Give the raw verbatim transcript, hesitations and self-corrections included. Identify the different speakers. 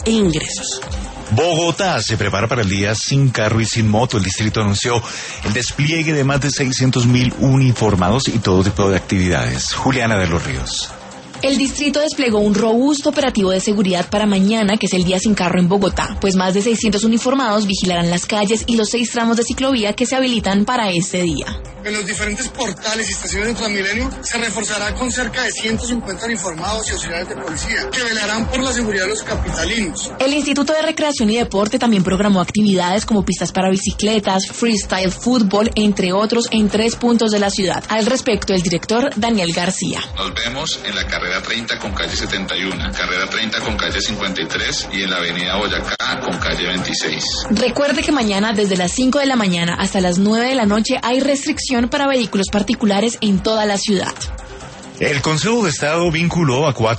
Speaker 1: e ingresos.
Speaker 2: Bogotá se prepara para el día sin carro y sin moto. El distrito anunció el despliegue de más de seiscientos mil uniformados y todo tipo de actividades. Juliana de los Ríos.
Speaker 3: El distrito desplegó un robusto operativo de seguridad para mañana, que es el día sin carro en Bogotá, pues más de seiscientos uniformados vigilarán las calles y los seis tramos de ciclovía que se habilitan para este día.
Speaker 4: En los diferentes portales y estaciones de Transmilenio se reforzará con cerca de ciento cincuenta uniformados y auxiliares de policía que velarán por la seguridad de los capitalinos.
Speaker 3: El Instituto de Recreación y Deporte también programó actividades como pistas para bicicletas, freestyle, fútbol, entre otros, en tres puntos de la ciudad. Al respecto, el director Daniel García.
Speaker 5: Nos vemos en la carrera treinta con calle setenta y uno, carrera treinta con calle cincuenta y tres y en la avenida Boyacá con calle veintiséis.
Speaker 3: Recuerde que mañana desde las cinco de la mañana hasta las nueve de la noche hay restricción para vehículos particulares en toda la ciudad.
Speaker 2: El Consejo de Estado vinculó a cuatro